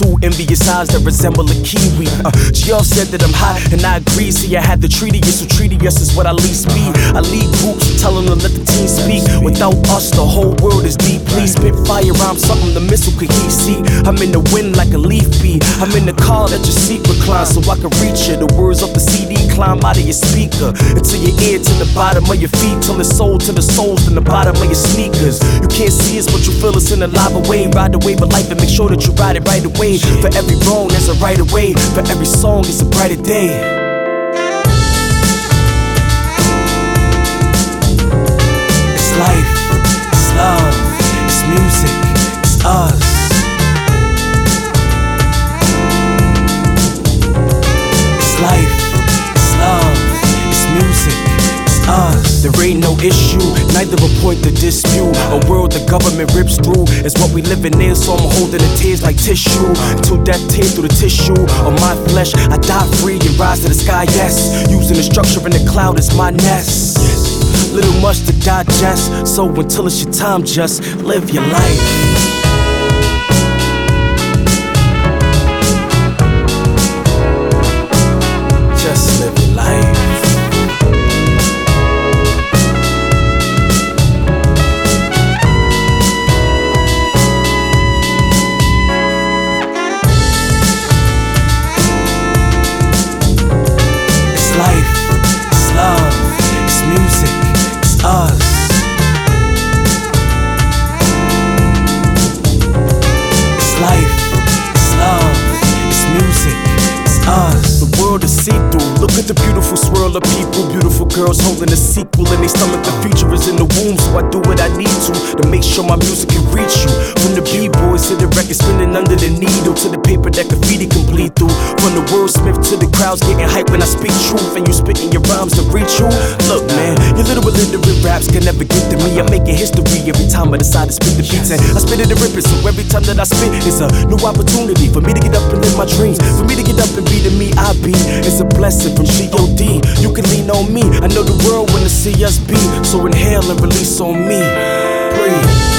two envious eyes that resemble a kiwi. GL said that I'm hot, and I agree. See, I had the treaty-us, so treaty-us is what I least be. I lead groups, telling them let the team speak. Without us, the whole world is deeply. Spit fire, I'm something the missile could he see. I'm in the wind like a leaf bee. I'm in the car that your seat reclines, so I can reach you. The words off the CD climb out of your speaker into your ear, to the bottom of your feet, till it's soul to the souls in the bottom of your sneakers. You can't see us, but you feel us in a live way. Ride the wave of life and make sure that you ride it right away. For every wrong, there's a right away. For every song, it's a brighter day. It's life, it's love, it's music, it's us. It's life, it's love, it's music, it's us. There ain't no issue, neither a point to dispute. A world the government rips through is what we living in, so I'm holding the tears like tissue. Till death tear through the tissue of my flesh, I die free and rise to the sky, yes. Using the structure in the cloud as my nest. Little much to digest, so until it's your time, just live your life. Us. It's life, it's love, it's music, it's us. The world is see-through. Look at the beautiful swirl of people, beautiful girls holding a sequel in their stomach. The future is in the womb, so I do what I need to make sure my music can reach you. From the b-boys to the record spinning under the needle, to the paper that graffiti can bleed through. From the wordsmith to the crowds getting hype when I speak truth, and you spitting your rhymes to reach you. Look, man, your little illiterate raps can never get to me. I'm making history every time I decide to spit the beats, and I spit it and rip it. So every time that I spit, it's a new opportunity for me to get up and live my dreams, for me to get up and be the me I be. It's a blessing from G.O.D. You can lean on me. I know the world wanna see us be, so inhale and release on me. Breathe.